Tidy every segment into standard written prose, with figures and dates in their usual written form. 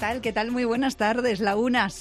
tal? ¿Qué tal? Muy buenas tardes. La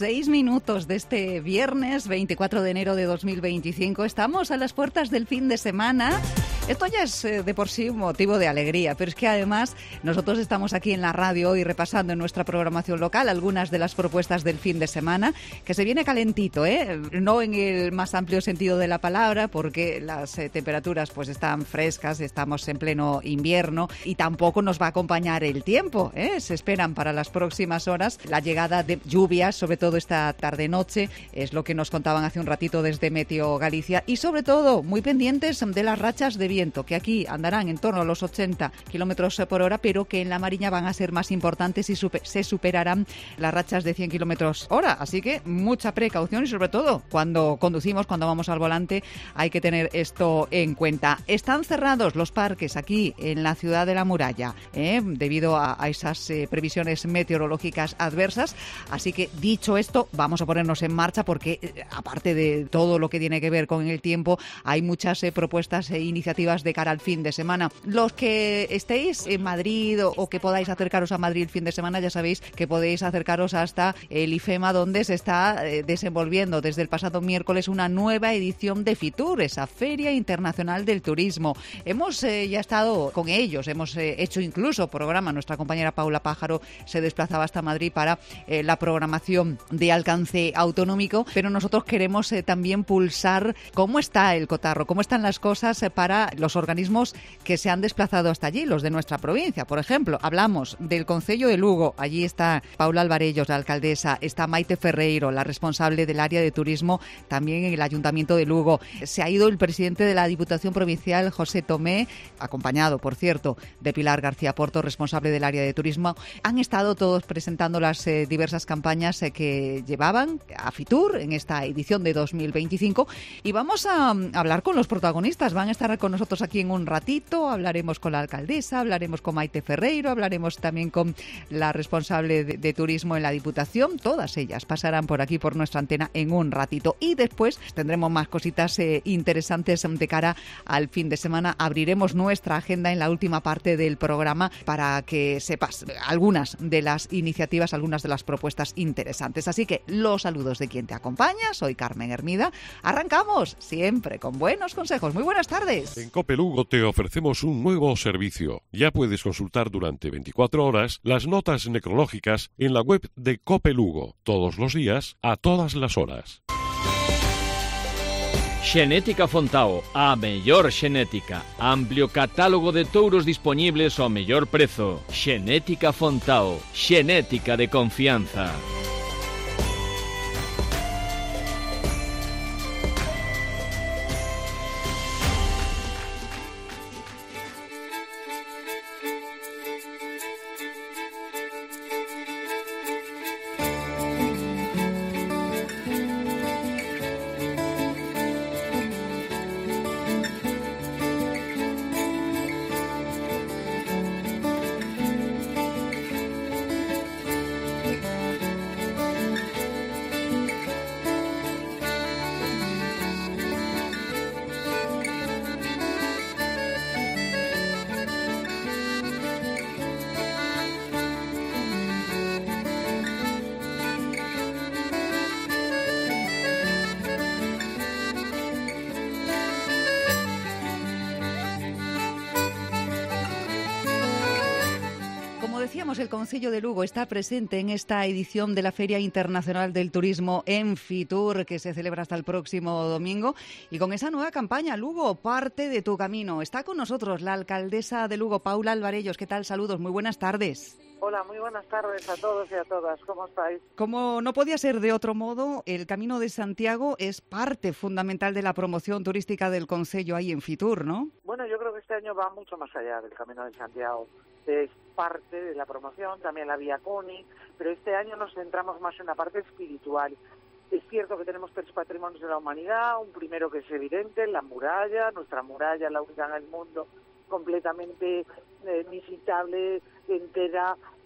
1:06 de este viernes 24 de enero de 2025. Estamos a las puertas del fin de semana. Esto ya es de por sí un motivo de alegría, pero es que además nosotros estamos aquí en la radio hoy repasando en nuestra programación local algunas de las propuestas del fin de semana, que se viene calentito, no en el más amplio sentido de la palabra, porque las temperaturas pues están frescas, estamos en pleno invierno y tampoco nos va a acompañar el tiempo, Se esperan para las próximas horas la llegada de lluvias, sobre todo esta tarde-noche, es lo que nos contaban hace un ratito desde Meteo Galicia, y sobre todo muy pendientes de las rachas de viento, que aquí andarán en torno a los 80 kilómetros por hora, pero que en la Mariña van a ser más importantes y se superarán las rachas de 100 kilómetros hora. Así que mucha precaución y sobre todo cuando conducimos, cuando vamos al volante, hay que tener esto en cuenta. Están cerrados los parques aquí en la ciudad de La Muralla, debido a esas previsiones meteorológicas adversas. Así que dicho esto, vamos a ponernos en marcha porque aparte de todo lo que tiene que ver con el tiempo, hay muchas propuestas e iniciativas de cara al fin de semana. Los que estéis en Madrid o que podáis acercaros a Madrid el fin de semana, ya sabéis que podéis acercaros hasta el IFEMA, donde se está desenvolviendo desde el pasado miércoles una nueva edición de FITUR, esa Feria Internacional del Turismo. Hemos ya estado con ellos, hemos hecho incluso programa, nuestra compañera Paula Pájaro se desplazaba hasta Madrid para la programación de alcance autonómico, pero nosotros queremos también pulsar cómo está el cotarro, cómo están las cosas para los organismos que se han desplazado hasta allí, los de nuestra provincia. Por ejemplo, hablamos del Concello de Lugo, allí está Paula Alvarellos, la alcaldesa, está Maite Ferreiro, la responsable del área de turismo, también en el Ayuntamiento de Lugo. Se ha ido el presidente de la Diputación Provincial, José Tomé, acompañado, por cierto, de Pilar García Porto, responsable del área de turismo. Han estado todos presentando las diversas campañas que llevaban a FITUR en esta edición de 2025 y vamos a hablar con los protagonistas. Van a estar con nosotros aquí en un ratito, hablaremos con la alcaldesa, hablaremos con Maite Ferreiro, hablaremos también con la responsable de turismo en la Diputación. Todas ellas pasarán por aquí, por nuestra antena, en un ratito. Y después tendremos más cositas interesantes de cara al fin de semana. Abriremos nuestra agenda en la última parte del programa para que sepas algunas de las iniciativas, algunas de las propuestas interesantes. Así que los saludos de quien te acompaña. Soy Carmen Hermida. Arrancamos siempre con buenos consejos. Muy buenas tardes. En COPE Lugo te ofrecemos un nuevo servicio. Ya puedes consultar durante 24 horas las notas necrológicas en la web de COPE Lugo, todos los días, a todas las horas. Xenética Fontao, a mellor xenética. Amplio catálogo de touros disponibles ao mellor prezo. Xenética Fontao, xenética de confianza. El Concello de Lugo está presente en esta edición de la Feria Internacional del Turismo en FITUR, que se celebra hasta el próximo domingo. Y con esa nueva campaña, Lugo, parte de tu camino. Está con nosotros la alcaldesa de Lugo, Paula Alvarellos. ¿Qué tal? Saludos, muy buenas tardes. Hola, muy buenas tardes a todos y a todas. ¿Cómo estáis? Como no podía ser de otro modo, el Camino de Santiago es parte fundamental de la promoción turística del Concello ahí en FITUR, ¿no? Bueno, yo creo que este año va mucho más allá del Camino de Santiago. Es parte de la promoción, también la Vía Coni, pero este año nos centramos más en la parte espiritual. Es cierto que tenemos 3 patrimonios de la humanidad, un primero que es evidente, la muralla, nuestra muralla, la única en el mundo, completamente visitable, entera,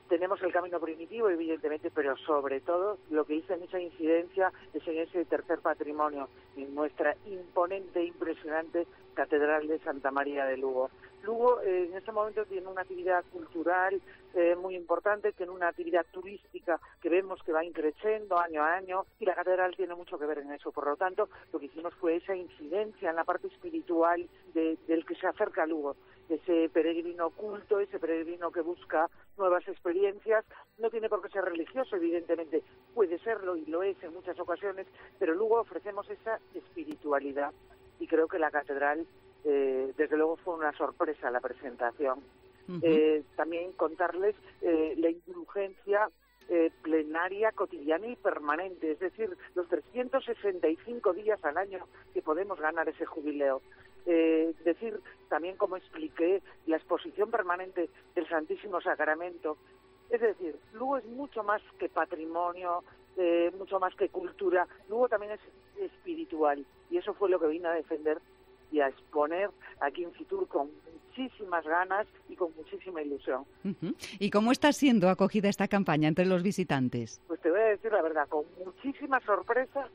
tenemos el camino primitivo, evidentemente, pero sobre todo lo que hizo mucha incidencia es en ese tercer patrimonio, en nuestra imponente, impresionante Catedral de Santa María de Lugo. Lugo en este momento tiene una actividad cultural muy importante, tiene una actividad turística que vemos que va increciendo año a año, y la catedral tiene mucho que ver en eso. Por lo tanto, lo que hicimos fue esa incidencia en la parte espiritual del que se acerca a Lugo, ese peregrino culto, ese peregrino que busca nuevas experiencias. No tiene por qué ser religioso, evidentemente, puede serlo y lo es en muchas ocasiones, pero luego ofrecemos esa espiritualidad, y creo que la catedral, desde luego, fue una sorpresa la presentación. También contarles la indulgencia plenaria, cotidiana y permanente, es decir, los 365 días al año que podemos ganar ese jubileo. Decir también, como expliqué, la exposición permanente del Santísimo Sacramento. Es decir, Lugo es mucho más que patrimonio, mucho más que cultura. Lugo también es espiritual, y eso fue lo que vine a defender y a exponer aquí en Fitur con muchísimas ganas y con muchísima ilusión. ¿Y cómo está siendo acogida esta campaña entre los visitantes? Pues te voy a decir la verdad, con muchísima sorpresa,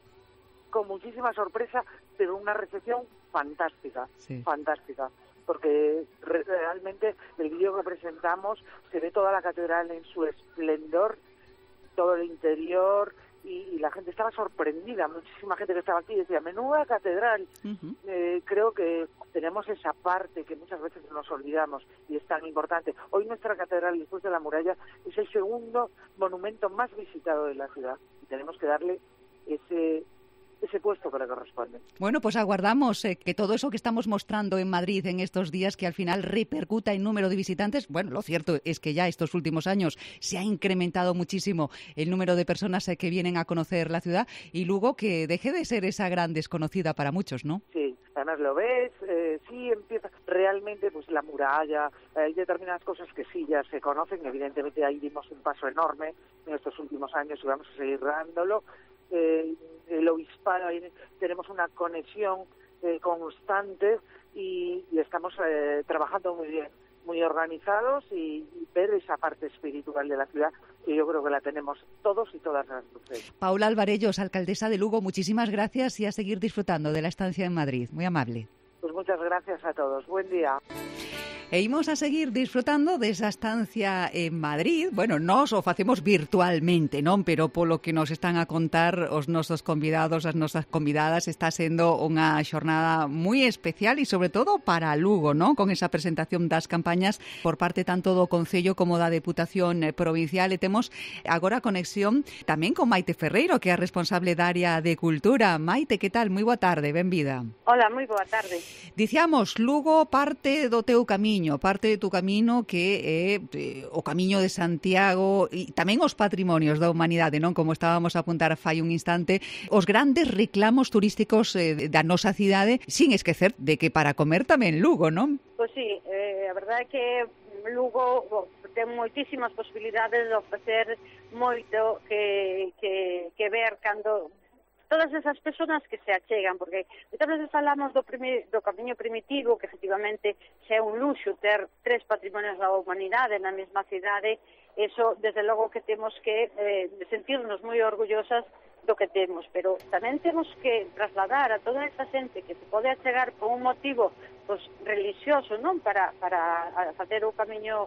pero una recepción fantástica, fantástica, porque realmente el vídeo que presentamos se ve toda la catedral en su esplendor, todo el interior, y la gente estaba sorprendida. Muchísima gente que estaba aquí decía, menuda catedral. Creo que tenemos esa parte que muchas veces nos olvidamos y es tan importante. Hoy nuestra catedral, después de la muralla, es el segundo monumento más visitado de la ciudad, y tenemos que darle ese puesto que le corresponde. Bueno, pues aguardamos que todo eso que estamos mostrando en Madrid en estos días, que al final repercuta en número de visitantes. Bueno, lo cierto es que ya estos últimos años se ha incrementado muchísimo el número de personas que vienen a conocer la ciudad, y luego que deje de ser esa gran desconocida para muchos, ¿no? Sí, además lo ves, sí empieza realmente, pues la muralla, hay determinadas cosas que sí ya se conocen. Evidentemente ahí dimos un paso enorme en estos últimos años y vamos a seguir dándolo. El obispado, ahí tenemos una conexión constante y estamos trabajando muy bien, muy organizados, y ver esa parte espiritual de la ciudad, que yo creo que la tenemos todos y todas las luces. Paula Alvarellos, alcaldesa de Lugo, muchísimas gracias, y a seguir disfrutando de la estancia en Madrid. Muy amable. Pues muchas gracias a todos. Buen día. E imos a seguir disfrutando desa estancia en Madrid. Bueno, nós o facemos virtualmente, non? Pero polo que nos están a contar os nosos convidados, as nosas convidadas, está sendo unha xornada moi especial e sobre todo para Lugo, non? Con esa presentación das campañas por parte tanto do Concello como da Deputación Provincial. E temos agora conexión tamén con Maite Ferreiro, que é a responsable da área de Cultura. Maite, que tal? Moi boa tarde, benvida. Hola, moi boa tarde. Diciamos, Lugo parte do teu camiño, parte de tu camino, que é o camiño de Santiago, e tamén os patrimonios da humanidade, non? Como estábamos a apuntar fai un instante, os grandes reclamos turísticos da nosa cidade, sin esquecer de que para comer tamén Lugo, non? Pois sí, a verdade é que Lugo ten moitísimas posibilidades de ofrecer moito que ver cando todas esas persoas que se achegan, porque muitas veces falamos do camiño primitivo, que efectivamente xa é un luxo ter 3 patrimonios da humanidade na mesma cidade. Eso, desde logo que temos que sentirnos moi orgullosas do que temos, pero tamén temos que trasladar a toda esa xente que se pode achegar por un motivo pues, religioso, non? Para facer o camiño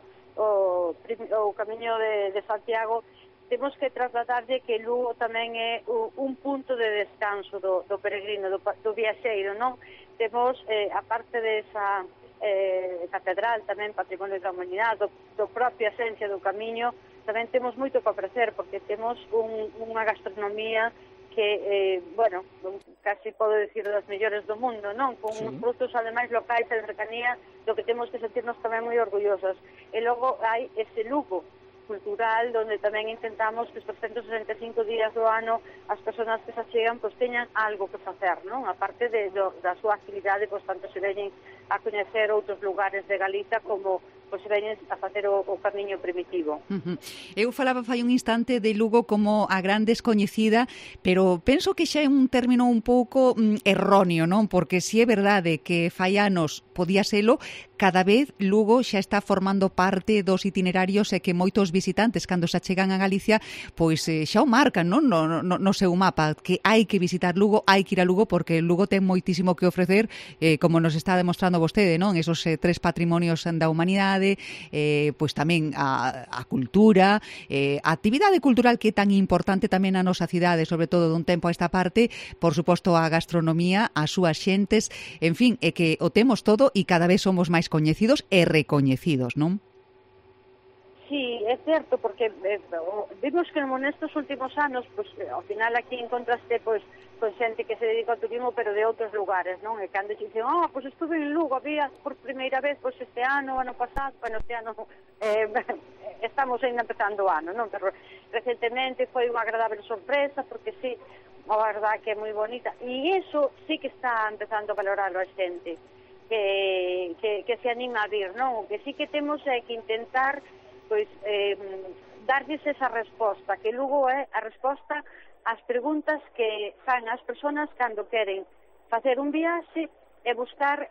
de Santiago. Temos que trasladarlle que Lugo tamén é un punto de descanso do peregrino, do viaxeiro, non? Temos, aparte desa catedral, tamén patrimonio da humanidade, do propia esencia do camiño, tamén temos moito para ofrecer, porque temos unha gastronomía que, bueno, casi podo dicir das mellores do mundo, non? Con uns produtos ademais locais e de cercanía, do que temos que sentirnos tamén moi orgullosos. E logo hai ese Lugo cultural, donde tamén intentamos que estes 165 días do ano as persoas que se achegan pues, teñan algo que facer, non? A parte da súa actividade, pues, tanto se veñen a coñecer outros lugares de Galiza como pues, se veñen a facer o camiño primitivo. Eu falaba fai un instante de Lugo como a gran descoñecida, pero penso que xa é un término un pouco erróneo, non? Porque si é verdade que fai anos podía selo, cada vez Lugo xa está formando parte dos itinerarios e que moitos visitantes, cando se achegan a Galicia, pois xa o marcan, non? No seu mapa, que hai que visitar Lugo, hai que ir a Lugo, porque Lugo ten moitísimo que ofrecer, como nos está demostrando vostede, non? Esos 3 patrimonios da humanidade, pois tamén a cultura, a actividade cultural que é tan importante tamén na nosa cidade, sobre todo dun tempo a esta parte, por suposto a gastronomía, as súas xentes, en fin, é que o temos todo e cada vez somos máis coñecidos e recoñecidos, non? Sí, é certo, porque vimos que nestes últimos anos, pues, ao final aquí encontraste pues, con xente que se dedica ao turismo, pero de outros lugares, non? E cando dicen, pues estuve en Lugo, había por primeira vez pues, este ano pasado, este ano estamos ainda empezando o ano, non? Pero recentemente foi unha agradable sorpresa, porque sí, a verdad que é moi bonita, e iso sí que está empezando a valorarlo a xente, que se anima a vir, non? O que sí que temos é que intentar pois darlles esa resposta, que Lugo é a resposta ás preguntas que fan as persoas cando queren facer un viaxe e buscar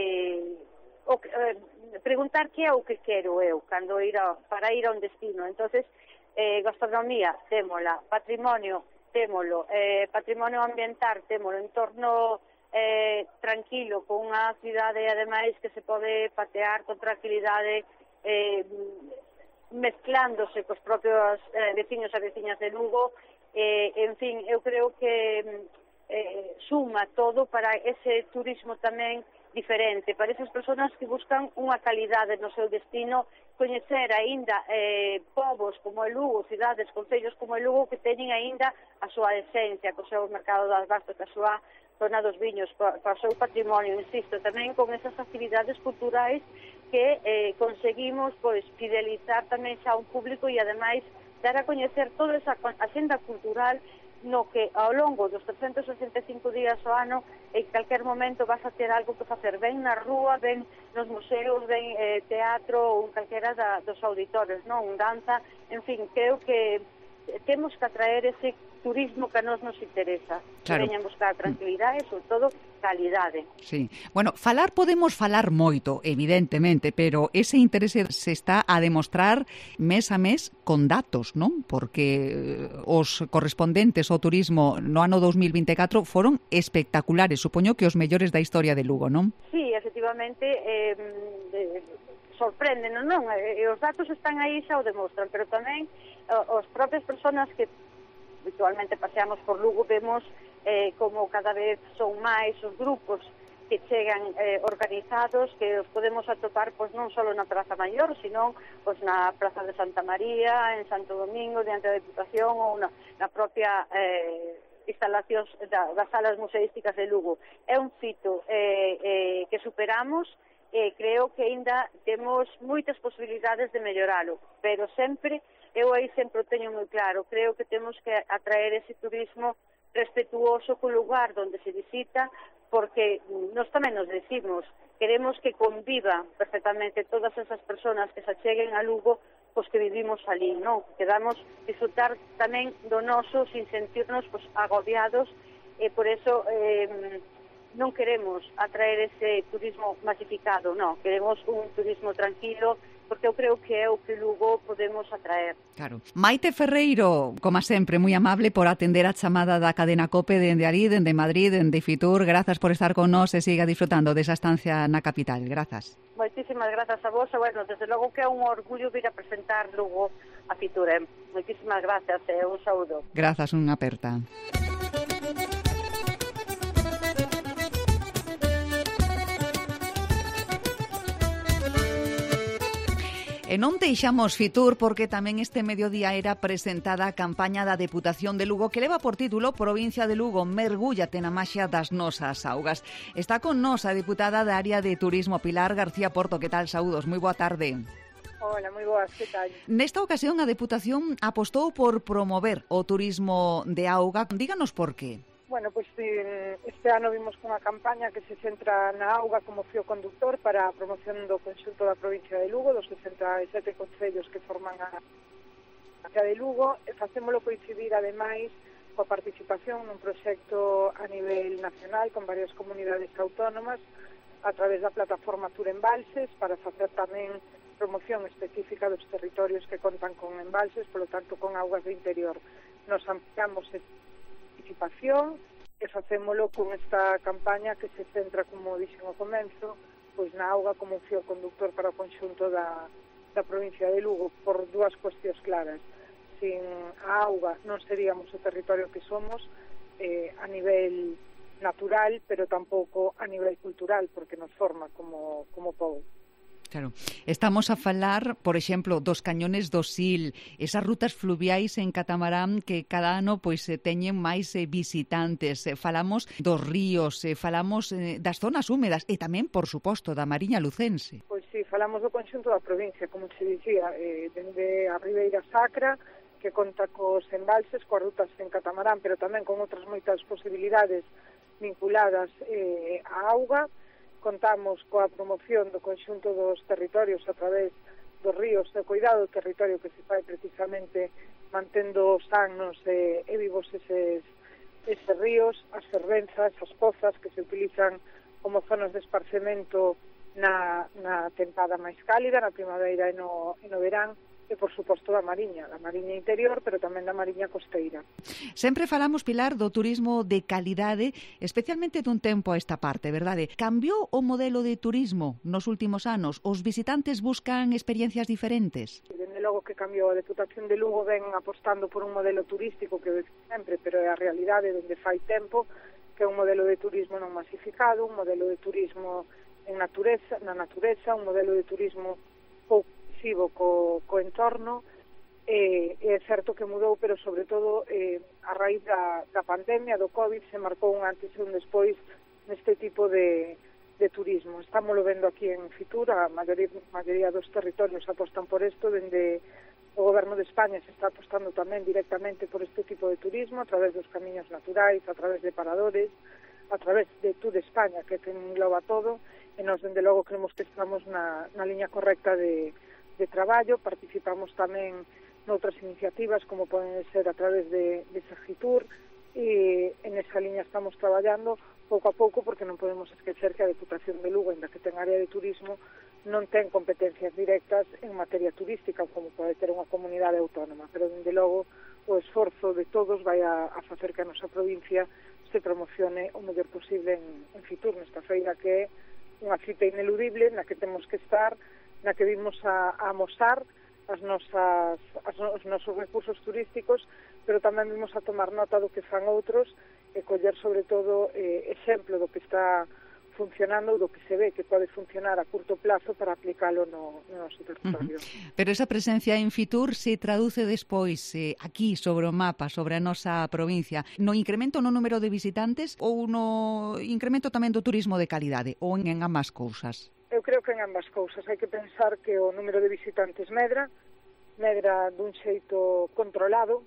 preguntar que é o que quero eu cando para ir a un destino. Entonces, gastronomía, témola, patrimonio, témolo, patrimonio ambiental, témolo, entorno tranquilo, con unha cidade ademais que se pode patear con tranquilidade, mezclándose cos propios veciños e veciñas de Lugo, en fin, eu creo que suma todo para ese turismo tamén diferente, para esas persoas que buscan unha calidade no seu destino, coñecer aínda povos como é Lugo, cidades, concellos como é Lugo, que teñen aínda a súa esencia, co seu mercado das bastos, a súa zona dos viños, co seu patrimonio, insisto, tamén con esas actividades culturais que conseguimos pois fidelizar tamén xa un público e ademais dar a coñecer toda esa axenda cultural no que ao longo dos 365 días ao ano en calquer momento vas a ter algo que facer, ben na rúa, ben nos museos, ben teatro ou calquera dos auditorios, non? Danza, en fin, creo que temos que atraer ese turismo que a nos interesa, claro. Que veñan buscar tranquilidade e, sobre todo, calidade. Sí. Bueno, podemos falar moito, evidentemente, pero ese interese se está a demostrar mes a mes con datos, non? Porque os correspondentes ao turismo no ano 2024 foron espectaculares, supoño que os mellores da historia de Lugo, non? Sí, efectivamente, sorprenden, non? E os datos están aí, xa o demostran, pero tamén os propias persoas que habitualmente paseamos por Lugo vemos como cada vez son máis os grupos que chegan organizados, que os podemos atopar pois non só na Praza Maior, sino pois na Praza de Santa María, en Santo Domingo, diante da Diputación ou na propia instalacións das salas museísticas de Lugo. É un fito que superamos. Creo que ainda temos moitas posibilidades de melloralo, pero sempre, eu aí sempre o teño moi claro, creo que temos que atraer ese turismo respetuoso co lugar onde se visita, porque nós tamén nos decimos, queremos que conviva perfectamente todas esas persoas que se acheguen a Lugo, pois que vivimos ali, non? Que damos disfrutar tamén do noso sin sentirnos pois, agobiados, e por eso non queremos atraer ese turismo masificado, non, queremos un turismo tranquilo, porque eu creo que é o que Lugo podemos atraer. Claro. Maite Ferreiro, como sempre, moi amable por atender a chamada da cadena COPE dende ali, dende Madrid, dende Fitur. Grazas por estar con nós e siga disfrutando desa estancia na capital. Grazas. Moitísimas grazas a vos. Bueno, desde logo que é un orgullo vir a presentar Lugo a Fitur. Moitísimas grazas e un saúdo. Grazas, unha aperta. E non deixamos Fitur porque tamén este mediodía era presentada a campaña da Deputación de Lugo que leva por título Provincia de Lugo, mergúllate na maxia das nosas augas. Está con nós a deputada da área de turismo Pilar García Porto. Que tal? Saúdos, moi boa tarde. Hola, moi boas, que tal? Nesta ocasión a Deputación apostou por promover o turismo de auga. Díganos por qué. Bueno, pois este ano vimos unha campaña que se centra na auga como fío conductor para a promoción do conxunto da provincia de Lugo, dos 67 concellos que forman a provincia de Lugo, e facémolo coincidir ademais coa participación nun proxecto a nivel nacional con varias comunidades autónomas a través da plataforma Tour Embalses para facer tamén promoción específica dos territorios que contan con embalses, polo tanto con augas de interior. Nos ampliamos esta participación e facémolo con esta campaña que se centra, como dixen ao comenzo, pois na auga como un fío conductor para o conxunto da provincia de Lugo, por dúas cuestións claras. Sin a auga non seríamos o territorio que somos a nivel natural, pero tampouco a nivel cultural, porque nos forma como pobo. Claro. Estamos a falar, por exemplo, dos cañones do Sil, esas rutas fluviais en catamarán que cada ano pois teñen máis visitantes. Falamos dos ríos, falamos das zonas húmedas e tamén, por suposto, da Mariña Lucense. Pois sí, falamos do conxunto da provincia, como se dicía, dende a Ribeira Sacra, que conta cos embalses, coas rutas en catamarán, pero tamén con outras moitas posibilidades vinculadas á auga. Contamos coa promoción do conxunto dos territorios a través dos ríos e cuidado do territorio que se fai precisamente mantendo sanos e vivos eses ríos, as fervenzas, as pozas que se utilizan como zonas de esparcemento na tempada máis cálida, na primavera e no verán, e, por suposto, da mariña interior, pero tamén da mariña costeira. Sempre falamos, Pilar, do turismo de calidade, especialmente dun tempo a esta parte, verdade? Cambiou o modelo de turismo nos últimos anos? Os visitantes buscan experiencias diferentes? Dende logo que cambiou, a Deputación de Lugo ven apostando por un modelo turístico que sempre, pero é a realidade dende fai tempo, que é un modelo de turismo non masificado, un modelo de turismo na natureza, un modelo de turismo pouco co entorno, é certo que mudou, pero sobre todo a raíz da pandemia, do COVID, se marcou un antes e un despois neste tipo de turismo. Estámoslo vendo aquí en Fitur, a maioría dos territorios apostan por isto, dende o Goberno de España se está apostando tamén directamente por este tipo de turismo, a través dos camiños naturais, a través de paradores, a través de Tour de España, que engloba todo, e nos, dende logo, creemos que estamos na liña correcta de traballo. Participamos tamén noutras iniciativas como poden ser a través de Sagitur, e en esa liña estamos traballando pouco a pouco, porque non podemos esquecer que a Deputación de Lugo, ainda que ten área de turismo, non ten competencias directas en materia turística como pode ter unha comunidade autónoma, pero dende logo o esforzo de todos vai a facer que a nosa provincia se promocione o mellor posible en Fitur, nesta feira que é unha cita ineludible na que temos que estar, na que vimos a amosar os nosos recursos turísticos, pero tamén vimos a tomar nota do que fan outros e coller sobre todo exemplo do que está funcionando, do que se ve que pode funcionar a curto plazo para aplicalo no noso territorio. Pero esa presencia en Fitur se traduce despois aquí sobre o mapa, sobre a nosa provincia, no incremento no número de visitantes ou no incremento tamén do turismo de calidade, ou en ambas cousas? Eu creo que en ambas cousas. Hai que pensar que o número de visitantes medra dun xeito controlado,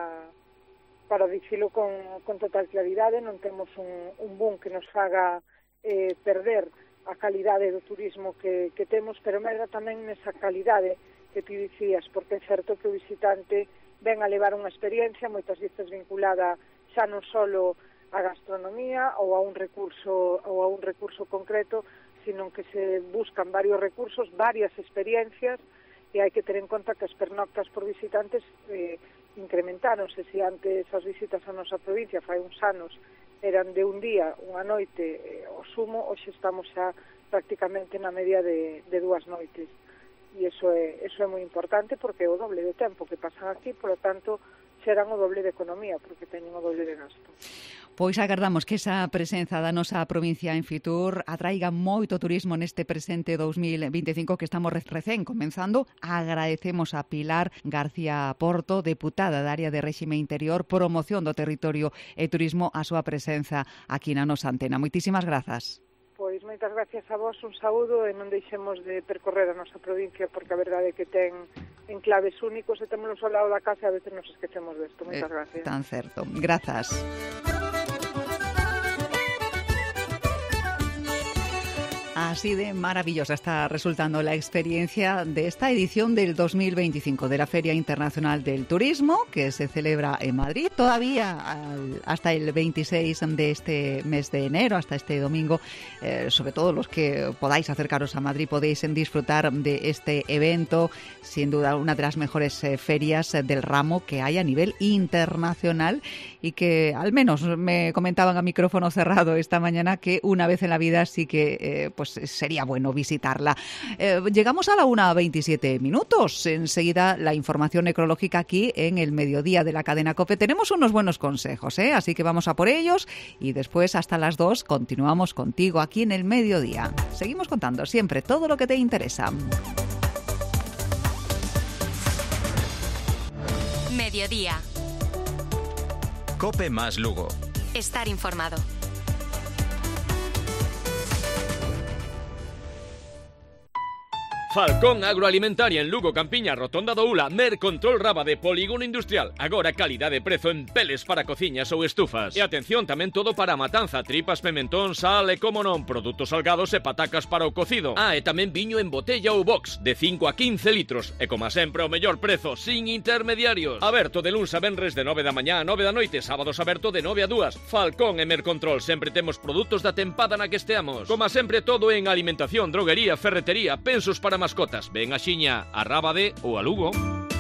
para dicilo con total claridade. Non temos un boom que nos faga perder a calidade do turismo que temos, pero medra tamén nesa calidade que ti dicías, porque é certo que o visitante ven a levar unha experiencia moitas veces vinculada xa non só a gastronomía ou a un recurso concreto, sino que se buscan varios recursos, varias experiencias, e hai que ter en conta que as pernoctas por visitantes incrementáronse. Se antes as visitas a nosa provincia fai uns anos eran de un día, unha noite o sumo, hoxe estamos xa prácticamente na media de 2 noites, e iso é moi importante, porque é o doble de tempo que pasan aquí, polo tanto xeran o doble de economía, porque teñen o doble de gasto. Pois agardamos que esa presenza da nosa provincia en Fitur atraiga moito turismo neste presente 2025 que estamos recén comenzando. Agradecemos a Pilar García Porto, deputada da área de réxime interior, promoción do territorio e turismo, a súa presenza aquí na nosa antena. Moitísimas grazas. Pois moitas gracias a vos, un saúdo, e non deixemos de percorrer a nosa provincia, porque a verdade é que ten enclaves únicos e témolos ao lado da casa e a veces nos esquecemos desto. Moitas gracias. Tan certo. Grazas. As así de maravillosa está resultando la experiencia de esta edición del 2025 de la Feria Internacional del Turismo, que se celebra en Madrid todavía hasta el 26 de este mes de enero, hasta este domingo. Sobre todo los que podáis acercaros a Madrid podéis disfrutar de este evento, sin duda una de las mejores ferias del ramo que hay a nivel internacional, y que al menos me comentaban a micrófono cerrado esta mañana que una vez en la vida sí que pues sería bueno visitarla. Llegamos a la 1:27. Enseguida la información necrológica aquí en el mediodía de la cadena COPE. Tenemos unos buenos consejos, así que vamos a por ellos, y después hasta las 2 continuamos contigo aquí en el mediodía. Seguimos contando siempre todo lo que te interesa. Mediodía. COPE más Lugo. Estar informado. Falcón Agroalimentaria en Lugo, Campiña, Rotonda do Ula, Mercontrol Rábade, Polígono Industrial. Agora calidad de prezo en peles para cociñas ou estufas. E atención, tamén todo para matanza, tripas, pimentón, sal e, como non, produtos salgados e patacas para o cocido. E tamén viño en botella ou box, de 5 a 15 litros. E como sempre, o mellor prezo, sin intermediarios. Aberto de luns a venres de 9 da mañá a 9 da noite, sábados aberto de 9 a 2. Falcón e Mercontrol, sempre temos produtos da tempada na que esteamos. Como sempre, todo en alimentación, droguería, ferretería, pensos para mascotas. Ven a Xiña, a Rábade ou a Lugo.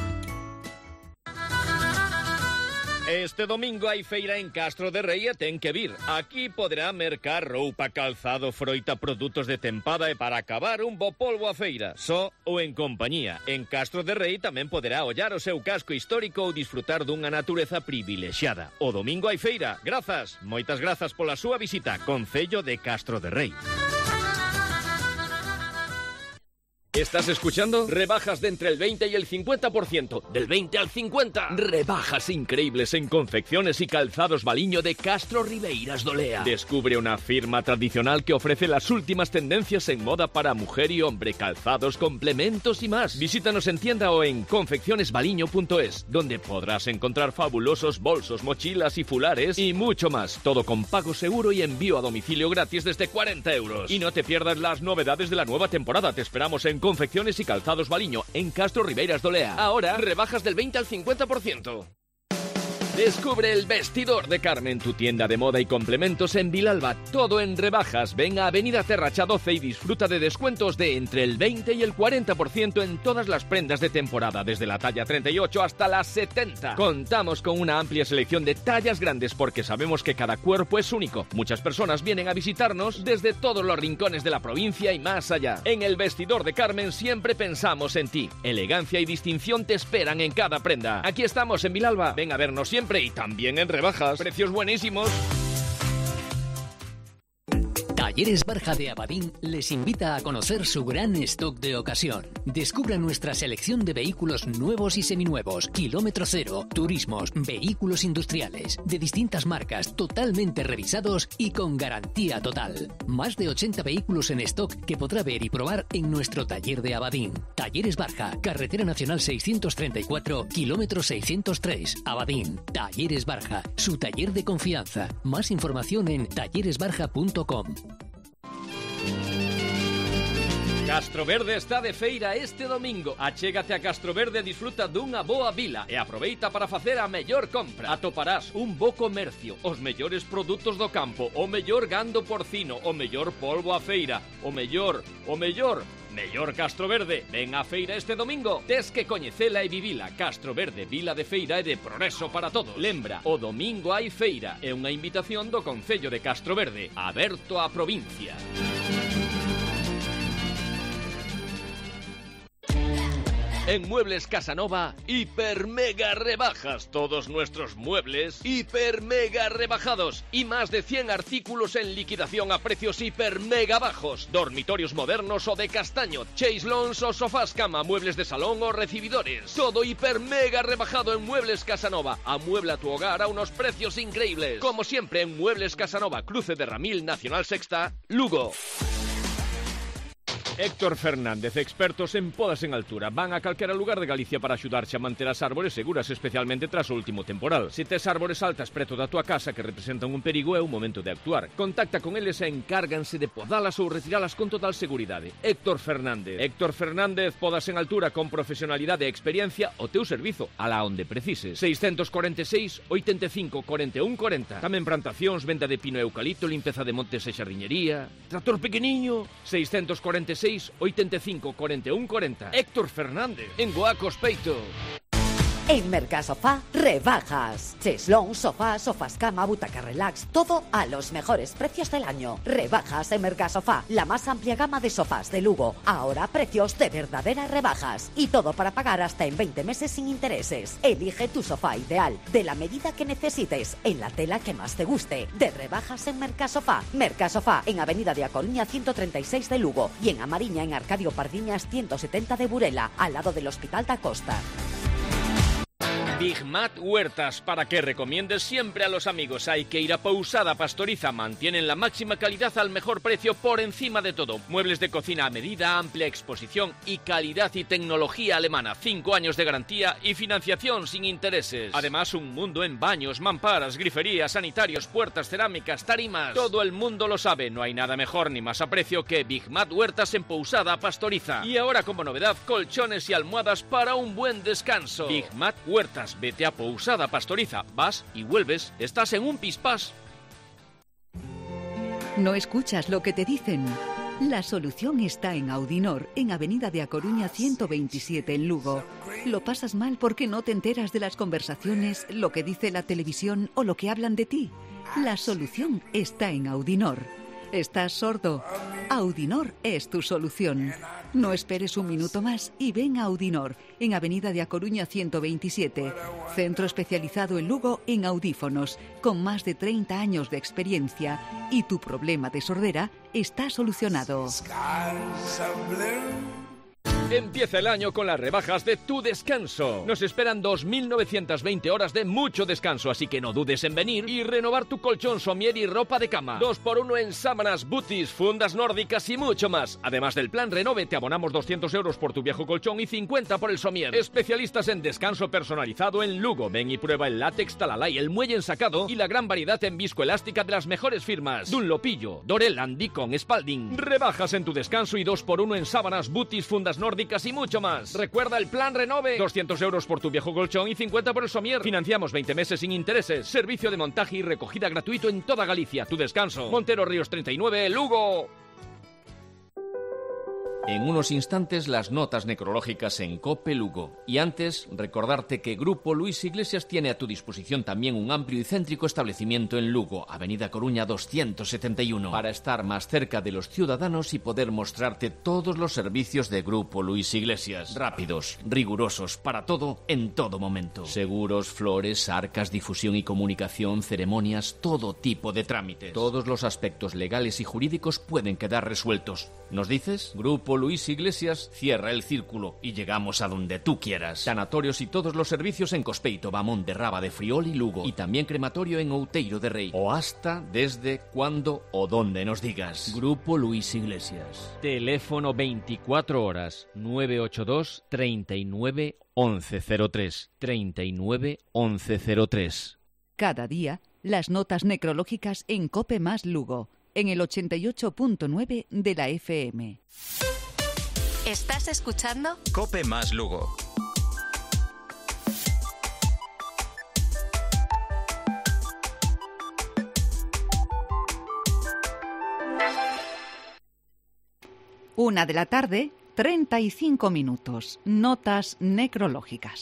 Este domingo hai feira en Castro de Rei e ten que vir. Aquí poderá mercar roupa, calzado, froita, produtos de tempada e para acabar un bo polvo a feira. Só ou en compañía. En Castro de Rei tamén poderá ollar o seu casco histórico ou disfrutar dunha natureza privilexiada. O domingo hai feira. Grazas, moitas grazas pola súa visita. Concello de Castro de Rei. ¿Estás escuchando? Rebajas de entre el 20 y el 50%. Del 20 al 50%. Rebajas increíbles en confecciones y calzados Baliño de Castro Ribeiras Dolea. Descubre una firma tradicional que ofrece las últimas tendencias en moda para mujer y hombre, calzados, complementos y más. Visítanos en tienda o en confeccionesbaliño.es, donde podrás encontrar fabulosos bolsos, mochilas y fulares y mucho más. Todo con pago seguro y envío a domicilio gratis desde 40 euros. Y no te pierdas las novedades de la nueva temporada. Te esperamos en Confecciones y Calzados Baliño, en Castro Ribeiras Dolea. Ahora, rebajas del 20 al 50%. Descubre el Vestidor de Carmen, tu tienda de moda y complementos en Vilalba. Todo en rebajas. Ven a Avenida Terracha 12 y disfruta de descuentos de entre el 20 y el 40% en todas las prendas de temporada, desde la talla 38 hasta la 70. Contamos con una amplia selección de tallas grandes porque sabemos que cada cuerpo es único. Muchas personas vienen a visitarnos desde todos los rincones de la provincia y más allá. En el Vestidor de Carmen siempre pensamos en ti. Elegancia y distinción te esperan en cada prenda. Aquí estamos en Vilalba. Ven a vernos siempre y también en rebajas. Precios buenísimos. Talleres Barja de Abadín les invita a conocer su gran stock de ocasión. Descubra nuestra selección de vehículos nuevos y seminuevos, kilómetro cero, turismos, vehículos industriales, de distintas marcas, totalmente revisados y con garantía total. Más de 80 vehículos en stock que podrá ver y probar en nuestro taller de Abadín. Talleres Barja, Carretera Nacional 634, kilómetro 603, Abadín. Talleres Barja, su taller de confianza. Más información en talleresbarja.com. Castroverde está de feira este domingo. Achégate a Castroverde e disfruta dunha boa vila e aproveita para facer a mellor compra. Atoparás un bo comercio, os mellores produtos do campo, o mellor gando porcino, o mellor polvo a feira, o mellor Castroverde. Ven á feira este domingo. Tes que coñecela e vivila. Castroverde, vila de feira e de progreso para todos. Lembra, o domingo hai feira. É unha invitación do Concello de Castroverde, aberto á provincia. En Muebles Casanova, hiper mega rebajas. Todos nuestros muebles hiper mega rebajados. Y más de 100 artículos en liquidación a precios hiper mega bajos. Dormitorios modernos o de castaño, chaiselons o sofás cama, muebles de salón o recibidores. Todo hiper mega rebajado en Muebles Casanova. Amuebla tu hogar a unos precios increíbles. Como siempre en Muebles Casanova, Cruce de Ramil, Nacional Sexta, Lugo. Héctor Fernández, expertos en podas en altura. Van a calquera lugar de Galicia para axudarche a manter as árbores seguras, especialmente tras o último temporal. Se tes árbores altas preto da tua casa que representan un perigo, é o momento de actuar. Contacta con eles e encárganse de podalas ou retiralas con total seguridade. Héctor Fernández. Héctor Fernández, podas en altura con profesionalidade e experiencia, o teu servizo, alá onde precises. 646 85 41 40. Tamén plantacións, venda de pino e eucalipto, limpeza de montes e xardiñería. Trator pequeniño. 646 85 41 40. Héctor Fernández, en Goacos Peito. En Mercasofá, rebajas. Cheslón, sofás cama, butaca relax, todo a los mejores precios del año. Rebajas en Mercasofá, la más amplia gama de sofás de Lugo. Ahora precios de verdaderas rebajas. Y todo para pagar hasta en 20 meses sin intereses. Elige tu sofá ideal, de la medida que necesites, en la tela que más te guste. De rebajas en Mercasofá. Mercasofá, en Avenida de A Coruña 136 de Lugo. Y en Amariña, en Arcadio Pardiñas 170 de Burela, al lado del Hospital da Costa. Big Mat Huertas, para que recomiendes siempre a los amigos. Hay que ir a Pousada Pastoriza. Mantienen la máxima calidad al mejor precio por encima de todo. Muebles de cocina a medida, amplia exposición y calidad y tecnología alemana. 5 años de garantía y financiación sin intereses. Además, un mundo en baños, mamparas, griferías, sanitarios, puertas, cerámicas, tarimas. Todo el mundo lo sabe. No hay nada mejor ni más a precio que Big Mat Huertas en Pousada Pastoriza. Y ahora, como novedad, colchones y almohadas para un buen descanso. Big Mat Huertas. Vete a Pousada Pastoriza, vas y vuelves, estás en un pispás. ¿No escuchas lo que te dicen? La solución está en Audinor, en Avenida de A Coruña 127 en Lugo. ¿Lo pasas mal porque no te enteras de las conversaciones, lo que dice la televisión o lo que hablan de ti? La solución está en Audinor. ¿Estás sordo? Audinor es tu solución. No esperes un minuto más y ven a Audinor, en Avenida de A Coruña 127. Centro especializado en Lugo en audífonos, con más de 30 años de experiencia. Y tu problema de sordera está solucionado. Empieza el año con las rebajas de Tu Descanso. Nos esperan 2.920 horas de mucho descanso, así que no dudes en venir y renovar tu colchón, somier y ropa de cama. 2x1 en sábanas, booties, fundas nórdicas y mucho más. Además del plan Renove, te abonamos 200 euros por tu viejo colchón y 50 por el somier. Especialistas en descanso personalizado en Lugo. Ven y prueba el látex Talalay, el muelle ensacado y la gran variedad en viscoelástica de las mejores firmas. Dunlopillo, Dorel, Andicon, Spalding. Rebajas en Tu Descanso y 2x1 en sábanas, booties, fundas nórdicas y mucho más. Recuerda el plan Renove. 200 euros por tu viejo colchón y 50 por el somier. Financiamos 20 meses sin intereses. Servicio de montaje y recogida gratuito en toda Galicia. Tu Descanso. Montero Ríos 39, Lugo. En unos instantes las notas necrológicas en COPE Lugo. Y antes, recordarte que Grupo Luis Iglesias tiene a tu disposición también un amplio y céntrico establecimiento en Lugo, Avenida Coruña 271, para estar más cerca de los ciudadanos y poder mostrarte todos los servicios de Grupo Luis Iglesias. Rápidos, rigurosos, para todo, en todo momento. Seguros, flores, arcas, difusión y comunicación, ceremonias, todo tipo de trámites. Todos los aspectos legales y jurídicos pueden quedar resueltos. ¿Nos dices? Grupo Luis Iglesias cierra el círculo y llegamos a donde tú quieras. Sanatorios y todos los servicios en Cospeito, Bamón de Raba de Friol y Lugo. Y también crematorio en Outeiro de Rei. O hasta, desde, cuando o donde nos digas. Grupo Luis Iglesias. Teléfono 24 horas 982 39 1103. 39 1103. Cada día, las notas necrológicas en COPE más Lugo, en el 88.9 de la FM. ¿Estás escuchando? COPE más Lugo. Una de la tarde, 35 minutos. Notas necrológicas.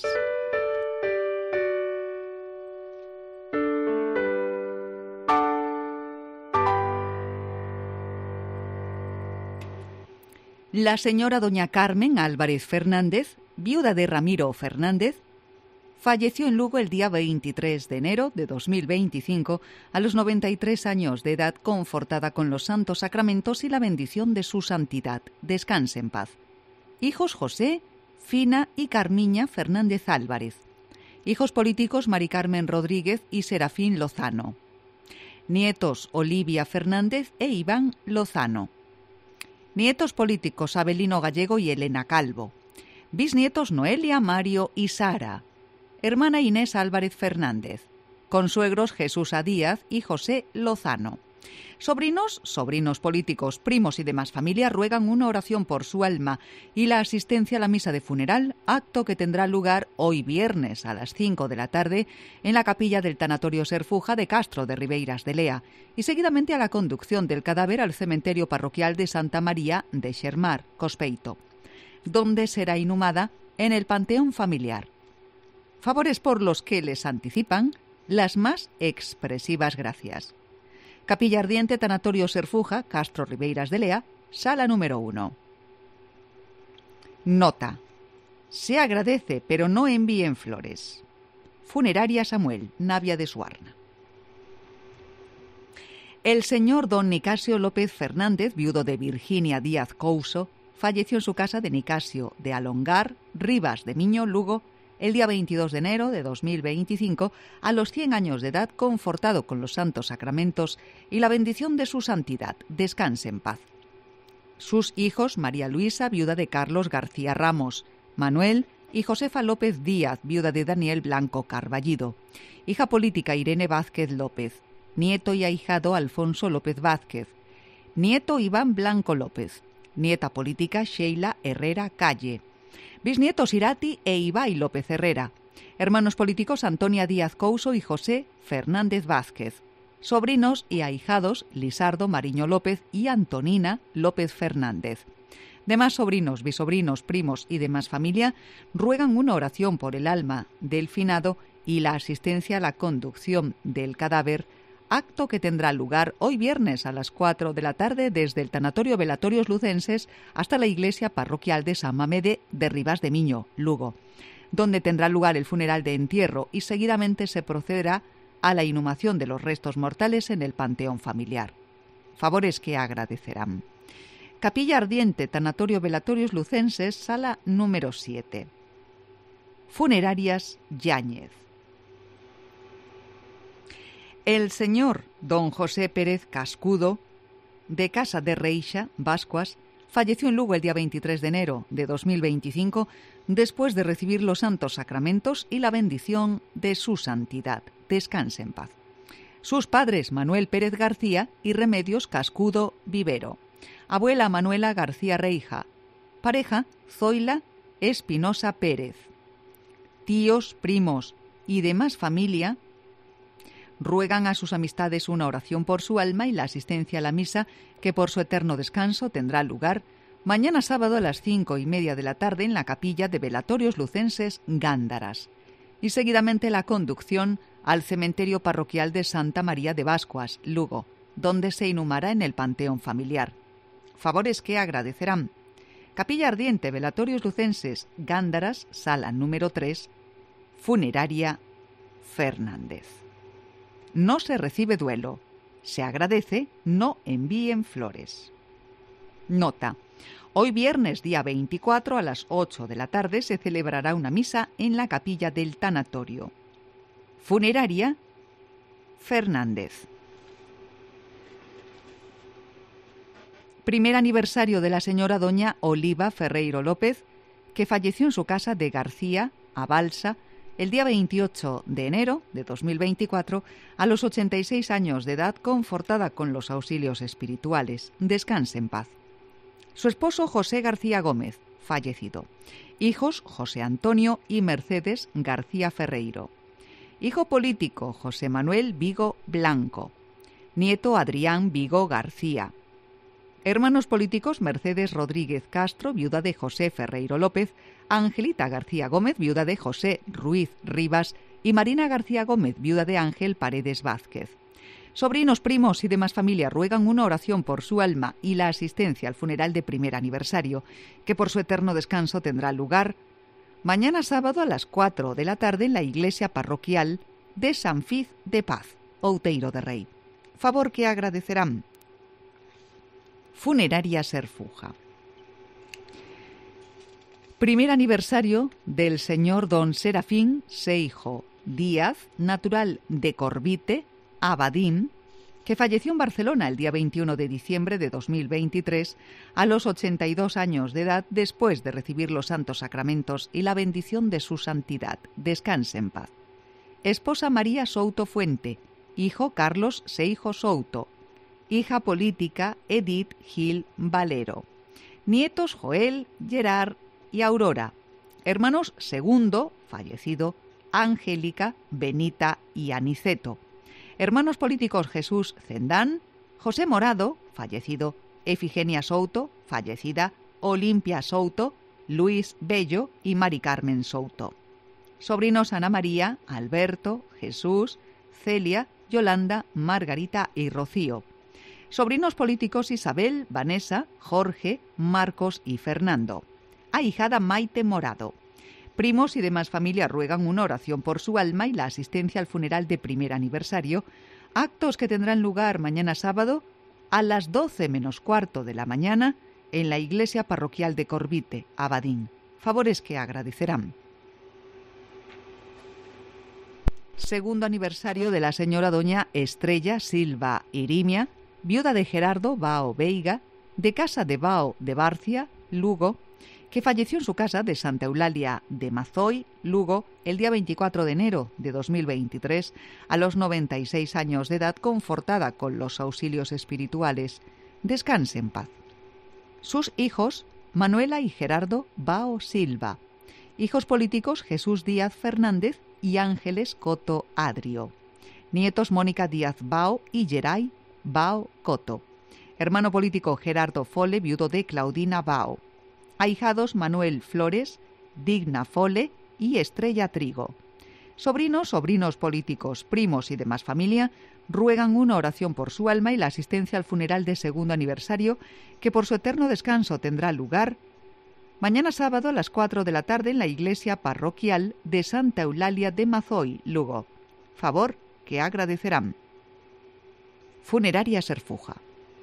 La señora doña Carmen Álvarez Fernández, viuda de Ramiro Fernández, falleció en Lugo el día 23 de enero de 2025 a los 93 años de edad, confortada con los santos sacramentos y la bendición de su santidad. Descanse en paz. Hijos José, Fina y Carmiña Fernández Álvarez. Hijos políticos Mari Carmen Rodríguez y Serafín Lozano. Nietos Olivia Fernández e Iván Lozano. Nietos políticos Abelino Gallego y Elena Calvo. Bisnietos Noelia, Mario y Sara. Hermana Inés Álvarez Fernández. Consuegros Jesús A. Díaz y José Lozano. Sobrinos políticos, primos y demás familia ruegan una oración por su alma y la asistencia a la misa de funeral, acto que tendrá lugar hoy viernes a las 5 de la tarde en la capilla del Tanatorio Serfuja de Castro de Ribeiras de Lea y seguidamente a la conducción del cadáver al cementerio parroquial de Santa María de Xermar, Cospeito, donde será inhumada en el panteón familiar. Favores por los que les anticipan las más expresivas gracias. Capilla Ardiente, Tanatorio Serfuja, Castro Ribeiras de Lea, sala número 1. Nota. Se agradece, pero no envíen flores. Funeraria Samuel, Navia de Suarna. El señor don Nicasio López Fernández, viudo de Virginia Díaz Couso, falleció en su casa de Nicasio de Alongar, Ribas de Miño, Lugo, el día 22 de enero de 2025, a los 100 años de edad, confortado con los santos sacramentos y la bendición de su santidad. Descanse en paz. Sus hijos, María Luisa, viuda de Carlos García Ramos, Manuel y Josefa López Díaz, viuda de Daniel Blanco Carballido. Hija política Irene Vázquez López. Nieto y ahijado Alfonso López Vázquez. Nieto Iván Blanco López. Nieta política Sheila Herrera Calle. Bisnietos Irati e Ibai López Herrera. Hermanos políticos Antonia Díaz Couso y José Fernández Vázquez. Sobrinos y ahijados Lisardo Mariño López y Antonina López Fernández. Demás sobrinos, bisobrinos, primos y demás familia ruegan una oración por el alma del finado y la asistencia a la conducción del cadáver, acto que tendrá lugar hoy viernes a las 4 de la tarde desde el Tanatorio Velatorios Lucenses hasta la iglesia parroquial de San Mamede de Ribas de Miño, Lugo, donde tendrá lugar el funeral de entierro y seguidamente se procederá a la inhumación de los restos mortales en el panteón familiar. Favores que agradecerán. Capilla Ardiente, Tanatorio Velatorios Lucenses, sala número 7. Funerarias Yáñez. El señor don José Pérez Cascudo, de Casa de Reixa, Bascuas, falleció en Lugo el día 23 de enero de 2025 después de recibir los santos sacramentos y la bendición de su santidad. Descanse en paz. Sus padres, Manuel Pérez García y Remedios Cascudo Vivero. Abuela Manuela García Reija. Pareja, Zoila Espinosa Pérez. Tíos, primos y demás familia ruegan a sus amistades una oración por su alma y la asistencia a la misa que por su eterno descanso tendrá lugar mañana sábado a las 5:30 de la tarde en la capilla de Velatorios Lucenses Gándaras y seguidamente la conducción al cementerio parroquial de Santa María de Bascuas, Lugo, donde se inhumará en el panteón familiar. Favores que agradecerán. Capilla Ardiente, Velatorios Lucenses Gándaras, sala número 3, Funeraria Fernández. No se recibe duelo. Se agradece, no envíen flores. Nota. Hoy viernes, día 24, a las 8 de la tarde, se celebrará una misa en la capilla del tanatorio. Funeraria Fernández. Primer aniversario de la señora doña Oliva Ferreiro López, que falleció en su casa de García, a Balsa, el día 28 de enero de 2024, a los 86 años de edad, confortada con los auxilios espirituales. Descanse en paz. Su esposo José García Gómez, fallecido. Hijos José Antonio y Mercedes García Ferreiro. Hijo político José Manuel Vigo Blanco. Nieto Adrián Vigo García. Hermanos políticos Mercedes Rodríguez Castro, viuda de José Ferreiro López, Angelita García Gómez, viuda de José Ruiz Rivas, y Marina García Gómez, viuda de Ángel Paredes Vázquez. Sobrinos, primos y demás familia ruegan una oración por su alma y la asistencia al funeral de primer aniversario, que por su eterno descanso tendrá lugar mañana sábado a las 4 de la tarde en la iglesia parroquial de San Fiz de Paz, Outeiro de Rei. Favor que agradecerán. Funeraria Serfuja. Primer aniversario del señor don Serafín Seijo Díaz, natural de Corvite, Abadín, que falleció en Barcelona el día 21 de diciembre de 2023 a los 82 años de edad después de recibir los santos sacramentos y la bendición de su santidad. Descanse en paz. Esposa María Souto Fuente, hijo Carlos Seijo Souto, hija política Edith Gil Valero, nietos Joel, Gerard y Aurora, hermanos Segundo, fallecido, Angélica, Benita y Aniceto, hermanos políticos Jesús Zendán, José Morado, fallecido, Efigenia Souto, fallecida, Olimpia Souto, Luis Bello y Mari Carmen Souto. Sobrinos Ana María, Alberto, Jesús, Celia, Yolanda, Margarita y Rocío. Sobrinos políticos Isabel, Vanessa, Jorge, Marcos y Fernando. Ahijada Maite Morado. Primos y demás familias ruegan una oración por su alma y la asistencia al funeral de primer aniversario, actos que tendrán lugar mañana sábado a las 12 menos cuarto de la mañana en la iglesia parroquial de Corvite, Abadín. Favores que agradecerán. Segundo aniversario de la señora doña Estrella Silva Irimia, viuda de Gerardo Bao Veiga, de Casa de Bao de Barcia, Lugo, que falleció en su casa de Santa Eulalia de Mazoy, Lugo, el día 24 de enero de 2023, a los 96 años de edad, confortada con los auxilios espirituales. Descanse en paz. Sus hijos, Manuela y Gerardo Bao Silva. Hijos políticos, Jesús Díaz Fernández y Ángeles Coto Adrio. Nietos, Mónica Díaz Bao y Geray Bao Coto. Hermano político, Gerardo Fole, viudo de Claudina Bao. Ahijados, Manuel Flores, Digna Fole y Estrella Trigo. Sobrinos políticos, primos y demás familia ruegan una oración por su alma y la asistencia al funeral de segundo aniversario que por su eterno descanso tendrá lugar mañana sábado a las 4 de la tarde en la iglesia parroquial de Santa Eulalia de Mazoy, Lugo. Favor que agradecerán. Funeraria Serfuja.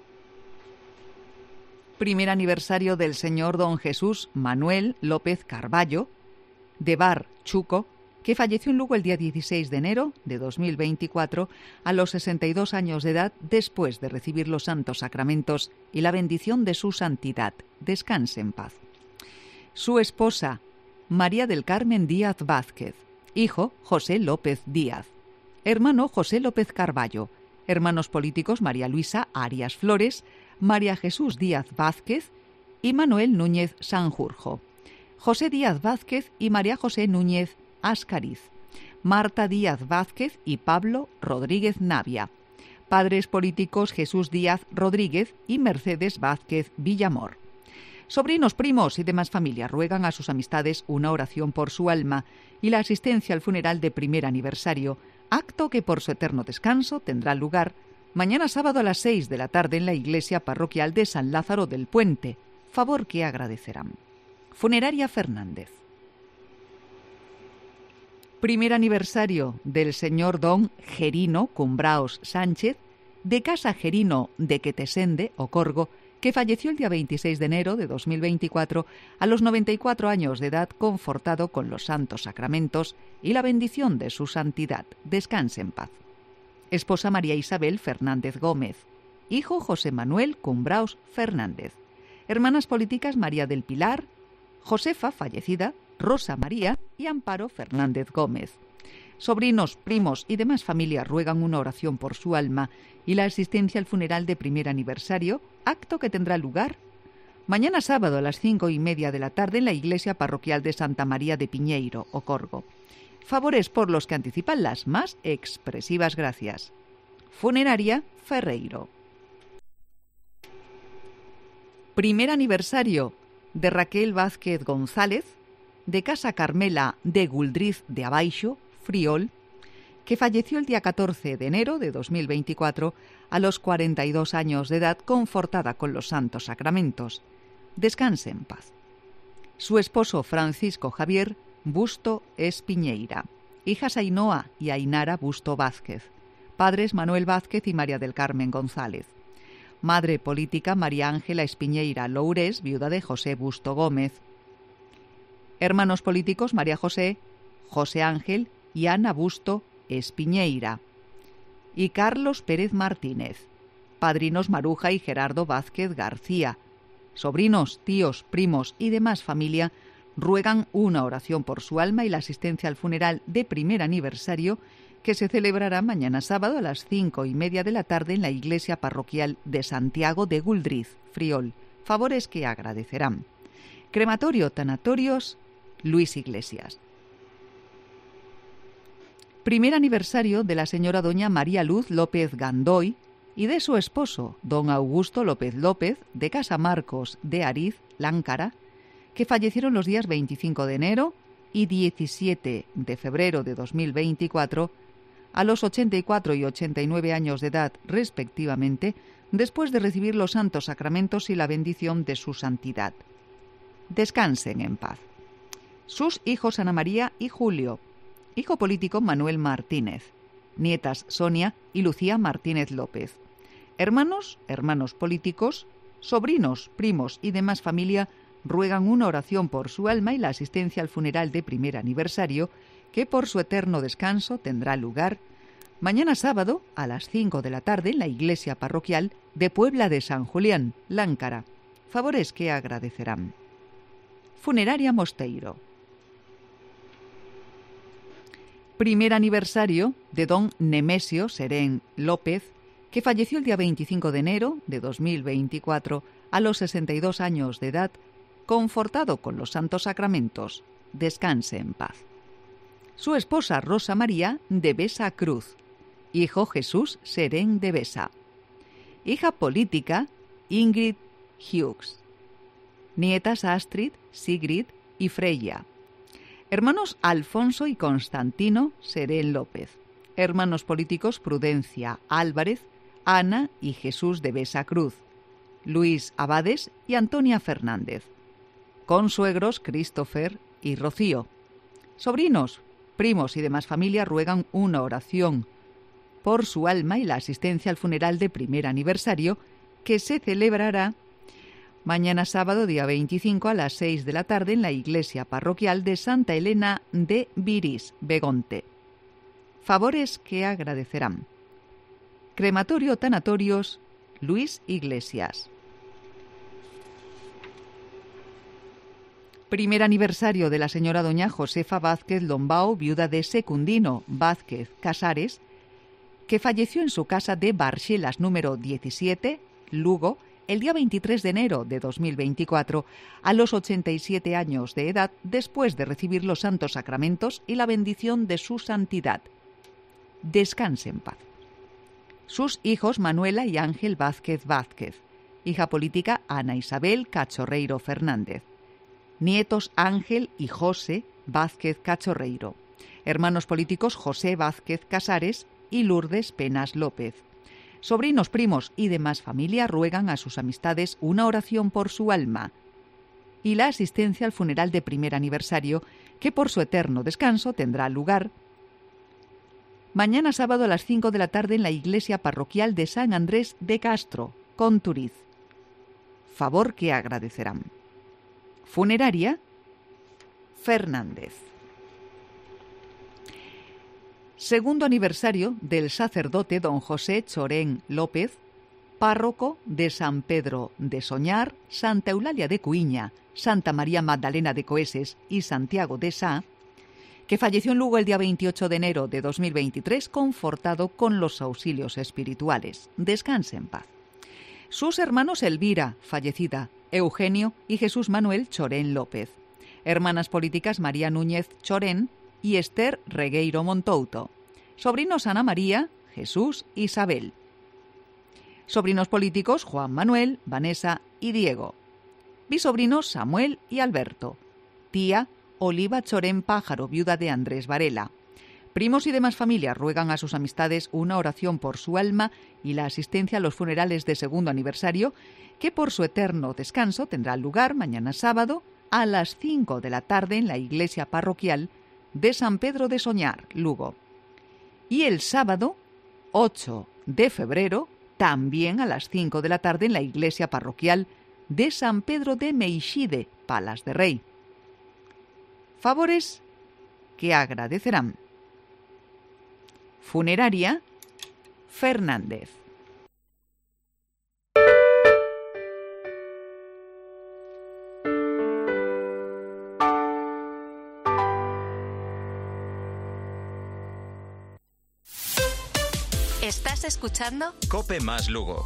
Primer aniversario del señor don Jesús Manuel López Carballo, de Bar Chuco, que falleció en Lugo el día 16 de enero de 2024 a los 62 años de edad después de recibir los santos sacramentos y la bendición de su santidad. Descanse en paz. Su esposa, María del Carmen Díaz Vázquez, hijo José López Díaz, hermano José López Carballo, hermanos políticos María Luisa Arias Flores, María Jesús Díaz Vázquez y Manuel Núñez Sanjurjo, José Díaz Vázquez y María José Núñez Ascariz, Marta Díaz Vázquez y Pablo Rodríguez Navia, padres políticos Jesús Díaz Rodríguez y Mercedes Vázquez Villamor. Sobrinos, primos y demás familias ruegan a sus amistades una oración por su alma y la asistencia al funeral de primer aniversario, acto que por su eterno descanso tendrá lugar mañana sábado a las 6 de la tarde en la iglesia parroquial de San Lázaro del Puente, favor que agradecerán. Funeraria Fernández. Primer aniversario del señor don Gerino Cumbraos Sánchez, de Casa Gerino de Quetesende, Ocorgo, que falleció el día 26 de enero de 2024 a los 94 años de edad, confortado con los santos sacramentos y la bendición de su santidad. Descanse en paz. Esposa María Isabel Fernández Gómez. Hijo José Manuel Cumbraos Fernández. Hermanas políticas María del Pilar, Josefa, fallecida, Rosa María y Amparo Fernández Gómez. Sobrinos, primos y demás familias ruegan una oración por su alma y la asistencia al funeral de primer aniversario, acto que tendrá lugar mañana sábado a las 5:30 de la tarde en la iglesia parroquial de Santa María de Piñeiro, Ocorgo. Favores por los que anticipan las más expresivas gracias. Funeraria Ferreiro. Primer aniversario de Raquel Vázquez González, de Casa Carmela de Guldriz de Abaixo, Friol, que falleció el día 14 de enero de 2024 a los 42 años de edad, confortada con los santos sacramentos. Descanse en paz. Su esposo Francisco Javier Busto Espiñeira, hijas Ainhoa y Ainara Busto Vázquez, padres Manuel Vázquez y María del Carmen González, madre política María Ángela Espiñeira Lourés, viuda de José Busto Gómez, hermanos políticos: María José, José Ángel y Ana Busto Espiñeira. y Carlos Pérez Martínez. Padrinos Maruja y Gerardo Vázquez García. Sobrinos, tíos, primos y demás familia ruegan una oración por su alma y la asistencia al funeral de primer aniversario que se celebrará mañana sábado a las 5:30 de la tarde en la iglesia parroquial de Santiago de Guldriz, Friol. Favores que agradecerán. Crematorio Tanatorios Luis Iglesias. Primer aniversario de la señora doña María Luz López Gandoy y de su esposo, don Augusto López López, de Casa Marcos de Ariz, Láncara, que fallecieron los días 25 de enero y 17 de febrero de 2024, a los 84 y 89 años de edad respectivamente, después de recibir los santos sacramentos y la bendición de su santidad. Descansen en paz. Sus hijos Ana María y Julio, hijo político Manuel Martínez, nietas Sonia y Lucía Martínez López, hermanos políticos, sobrinos, primos y demás familia ruegan una oración por su alma y la asistencia al funeral de primer aniversario que por su eterno descanso tendrá lugar mañana sábado a las 5 de la tarde en la iglesia parroquial de Puebla de San Julián, Láncara. Favores que agradecerán. Funeraria Mosteiro. Primer aniversario de don Nemesio Serén López, que falleció el día 25 de enero de 2024 a los 62 años de edad, confortado con los santos sacramentos. Descanse en paz. Su esposa Rosa María de Besa Cruz, hijo Jesús Serén de Besa, hija política Ingrid Hughes, nietas Astrid, Sigrid y Freya, hermanos Alfonso y Constantino Serén López, hermanos políticos Prudencia Álvarez, Ana y Jesús de Besa Cruz, Luis Abades y Antonia Fernández, consuegros Christopher y Rocío, sobrinos, primos y demás familia ruegan una oración por su alma y la asistencia al funeral de primer aniversario que se celebrará mañana sábado día 25 a las 6 de la tarde en la iglesia parroquial de Santa Elena de Virís, Begonte. Favores que agradecerán. Crematorio Tanatorios Luis Iglesias. Primer aniversario de la señora doña Josefa Vázquez Lombao, viuda de Secundino Vázquez Casares, que falleció en su casa de Barxelas número 17, Lugo, el día 23 de enero de 2024, a los 87 años de edad, después de recibir los santos sacramentos y la bendición de su santidad. Descanse en paz. Sus hijos Manuela y Ángel Vázquez Vázquez, hija política Ana Isabel Cachorreiro Fernández, nietos Ángel y José Vázquez Cachorreiro, hermanos políticos José Vázquez Casares y Lourdes Penas López. Sobrinos, primos y demás familia ruegan a sus amistades una oración por su alma y la asistencia al funeral de primer aniversario que por su eterno descanso tendrá lugar mañana sábado a las 5 de la tarde en la iglesia parroquial de San Andrés de Castro, Conturiz. Favor que agradecerán. Funeraria Fernández. Segundo aniversario del sacerdote don José Chorén López, párroco de San Pedro de Soñar, Santa Eulalia de Cuiña, Santa María Magdalena de Coeses y Santiago de Sá, que falleció en Lugo el día 28 de enero de 2023, confortado con los auxilios espirituales. Descanse en paz. Sus hermanos Elvira, fallecida, Eugenio y Jesús Manuel Chorén López, hermanas políticas María Núñez Chorén y Esther Regueiro Montouto, sobrinos Ana María, Jesús, Isabel, sobrinos políticos Juan Manuel, Vanessa y Diego, bisobrinos Samuel y Alberto, tía Oliva Chorén Pájaro, viuda de Andrés Varela. Primos y demás familias ruegan a sus amistades una oración por su alma y la asistencia a los funerales de segundo aniversario que por su eterno descanso tendrá lugar mañana sábado a las 5 de la tarde en la iglesia parroquial de San Pedro de Soñar, Lugo. Y el sábado 8 de febrero también a las 5 de la tarde en la iglesia parroquial de San Pedro de Meixide, Palas de Rey. Favores que agradecerán. Funeraria Fernández. ¿Estás escuchando? Cope más Lugo.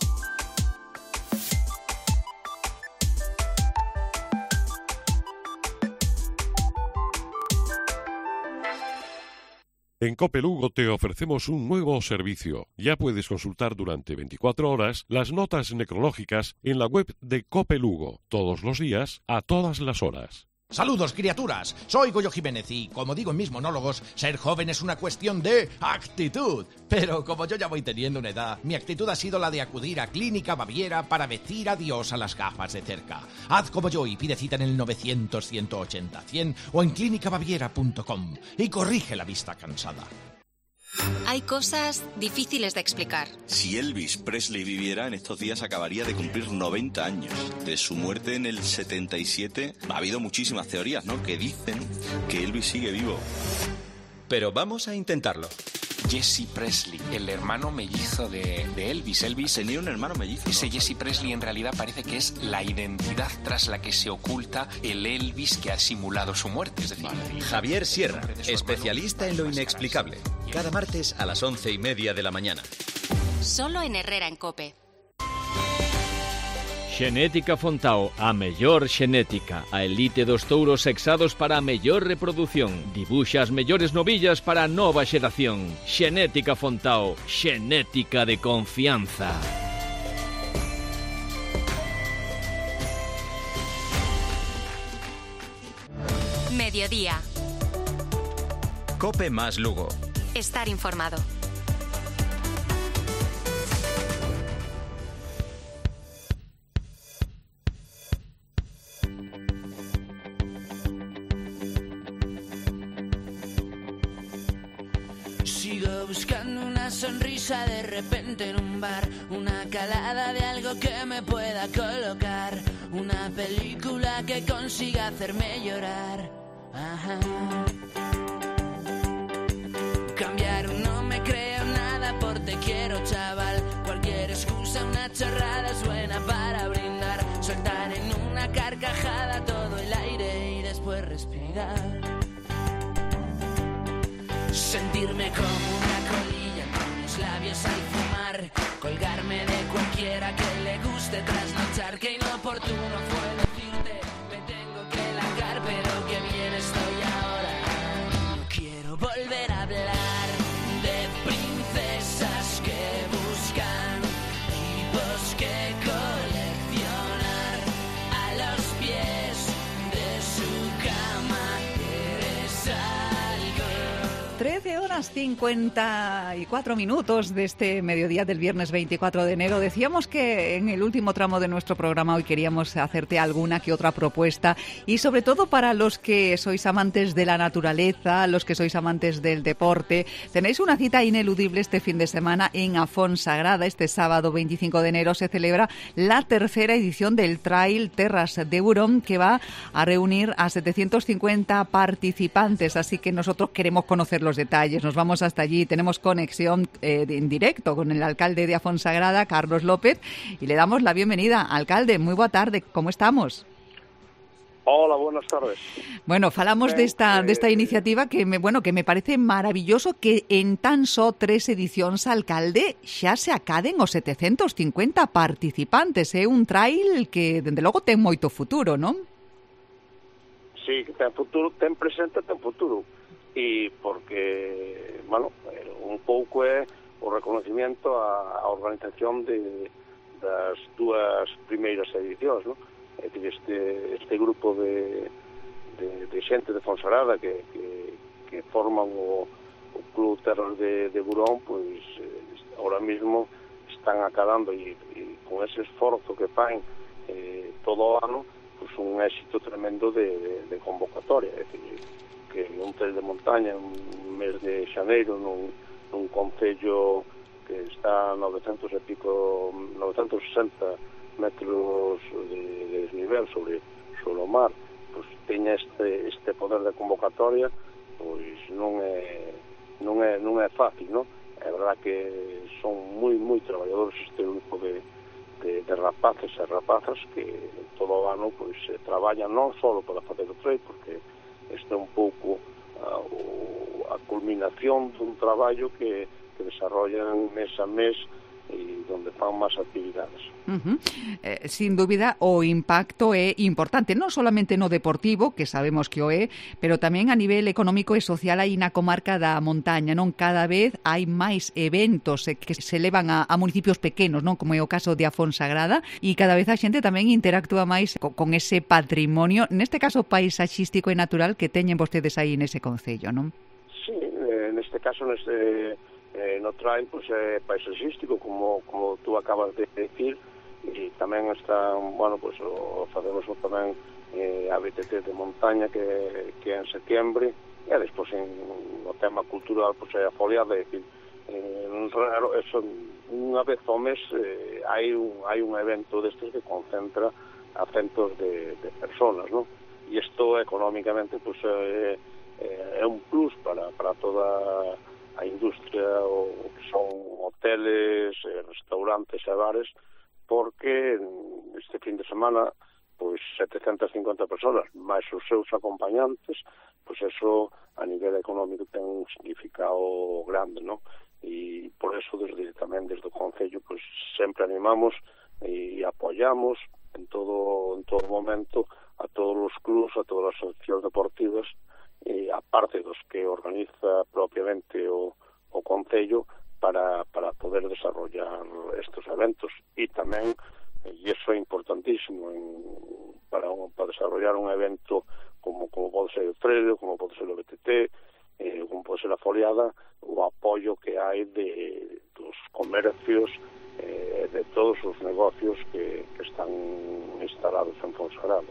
En Cope Lugo te ofrecemos un nuevo servicio. Ya puedes consultar durante 24 horas las notas necrológicas en la web de Cope Lugo, todos los días, a todas las horas. Saludos, criaturas. Soy Goyo Jiménez y, como digo en mis monólogos, ser joven es una cuestión de actitud. Pero como yo ya voy teniendo una edad, mi actitud ha sido la de acudir a Clínica Baviera para decir adiós a las gafas de cerca. Haz como yo y pide cita en el 900-180-100 o en clinicabaviera.com y corrige la vista cansada. Hay cosas difíciles de explicar. Si Elvis Presley viviera, en estos días acabaría de cumplir 90 años. De su muerte en el 77 ha habido muchísimas teorías, ¿no?, que dicen que Elvis sigue vivo. Pero vamos a intentarlo. Jesse Presley, el hermano mellizo de Elvis. Elvis tenía un hermano mellizo. Ese Jesse Presley en realidad parece que es la identidad tras la que se oculta el Elvis que ha simulado su muerte. Es decir, Javier Sierra, especialista en lo inexplicable. Cada martes a las 11:30 de la mañana. Solo en Herrera en Cope. Xenética Fontao, a mellor xenética, a elite dos touros sexados para a mellor reproducción. Dibuxa as mellores novillas para a nova xeración. Xenética Fontao, xenética de confianza. Mediodía. Cope más Lugo. Estar informado. Sigo buscando una sonrisa de repente en un bar, una calada de algo que me pueda colocar, una película que consiga hacerme llorar. Ajá. Cambiar no me creo nada por te quiero, chaval. Cualquier excusa, una chorrada es buena para brindar. Soltar en una carcajada todo el aire y después respirar. Sentirme como una colilla con los labios al fumar. Colgarme de cualquiera que le guste trasnochar. Que inoportuno fue decirte me tengo que largar, pero que bien estoy ahora. No quiero volver a hablar de princesas que buscan tipos que coleccionar a los pies de su cama. Eres algo. 13:54 de este mediodía del viernes 24 de enero. Decíamos que en el último tramo de nuestro programa hoy queríamos hacerte alguna que otra propuesta y sobre todo para los que sois amantes de la naturaleza, los que sois amantes del deporte. Tenéis una cita ineludible este fin de semana en Afonsagrada. Este sábado 25 de enero se celebra la tercera edición del Trail Terras de Burón, que va a reunir a 750 participantes, así que nosotros queremos conocer los detalles. Nos vamos hasta allí, tenemos conexión en directo con el alcalde de Afonsagrada, Carlos López, y le damos la bienvenida. Alcalde, muy boa tarde, ¿cómo estamos? Hola, buenas tardes. Bueno, falamos de esta iniciativa que me parece maravilloso que en tan só 3 edicións, alcalde, xa se acaden os 750 participantes. É un trail que, dende logo, ten moito futuro, non? Sí, que ten futuro, ten presente, ten futuro. E porque, bueno, un pouco é o reconocimiento á organización das dúas primeiras edicións, non? É dicir, este grupo de xente de Fonsagrada que forman o Club Terras de Burón, pois ahora mismo están acadando e con ese esforzo que fan todo o ano, pois un éxito tremendo de convocatoria. É dicir, que un trail de montaña un mes de xaneiro nun concello que está a 960 metros de desnivel sobre o mar, pois teña este poder de convocatoria, pois non é fácil, non? É verdad que son moi traballadores este grupo de rapaces e rapazas que todo o ano pois traballan non só para facer o trail, porque este é un pouco a culminación dun traballo que desarrollan mes a mes e donde fan máis actividades. Sin dúbida, o impacto é importante, non solamente no deportivo, que sabemos que o é, pero tamén a nivel económico e social aí na comarca da montaña, non? Cada vez hai máis eventos que se levan a municipios pequenos, non? Como é o caso de Afonsagrada, e cada vez a xente tamén interactúa máis con ese patrimonio, neste caso paisaxístico e natural que teñen vostedes aí nese concello, non? Sí, neste caso, no trail, pues, paisaxístico, como tú acabas de decir, e tamén está, bueno, pues, facemos tamén a BTT de montaña que é en setembro, e despois no tema cultural, pues, a foliada, é dicir, raro, eso, unha vez ao mes hai un evento destes que concentra a centos de personas, ¿no? E isto económicamente, pues, é un plus para toda a industria, o que son hoteles, restaurantes e bares, porque este fin de semana pois 750 personas máis os seus acompañantes, pois eso a nivel económico ten un significado grande, ¿no? E por eso tamén desde o Concello pois sempre animamos e apoyamos en todo momento a todos os clubs, a todas as asociacións deportivas, e a parte dos que organiza propiamente o Concello para poder desarrollar estes eventos, e tamén, e iso é importantísimo para desarrollar un evento como pode ser o trail, como pode ser o BTT, como pode ser a foliada, o apoio que hai dos comercios, de todos os negocios que están instalados en Fonsagrada.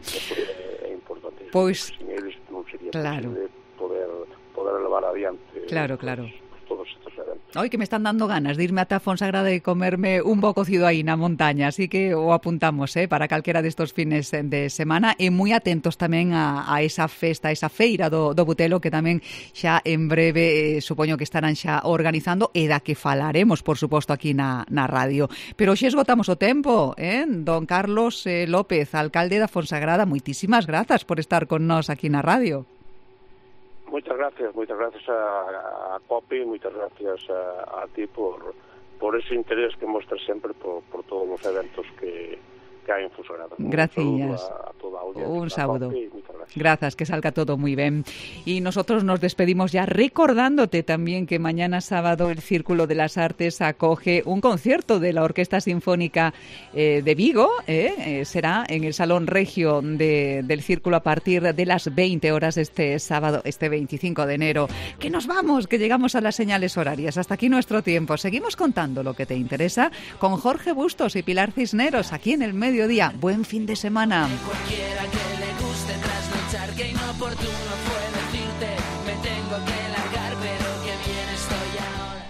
É importantísimo. Pois, sin eles non sería claro, posible poder levar adiante claro. todos estes eventos. Hoy que me están dando ganas de irme ata Fonsagrada e comerme un bo cocido aí na montaña, así que o apuntamos para calquera destos fines de semana, e moi atentos tamén a esa festa, esa feira do Butelo, que tamén xa en breve supoño que estarán xa organizando, e da que falaremos, por suposto, aquí na radio. Pero xe esgotamos o tempo, don Carlos López, alcalde da Fonsagrada, moitísimas grazas por estar con nós aquí na radio. Moitas gracias a COPE, moitas gracias a ti por ese interés que mostras sempre por todos os eventos que hai en Fonsagrada. Gracias. Un saúdo. Gracias, que salga todo muy bien. Y nosotros nos despedimos ya recordándote también que mañana sábado el Círculo de las Artes acoge un concierto de la Orquesta Sinfónica de Vigo. Será en el Salón Regio del Círculo a partir de las 20 horas este sábado, este 25 de enero. Que nos vamos, que llegamos a las señales horarias. Hasta aquí nuestro tiempo. Seguimos contando lo que te interesa con Jorge Bustos y Pilar Cisneros aquí en el Mediodía. Buen fin de semana. Cualquiera que le guste trasnochar, que inoportuno fue decirte, me tengo que